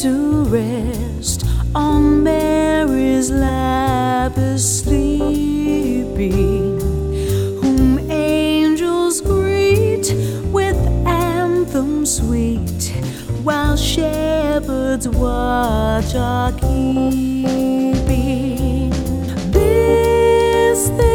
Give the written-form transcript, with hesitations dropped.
to rest on Mary's lap is sleeping, whom angels greet with anthems sweet, while shepherds watch are keeping. This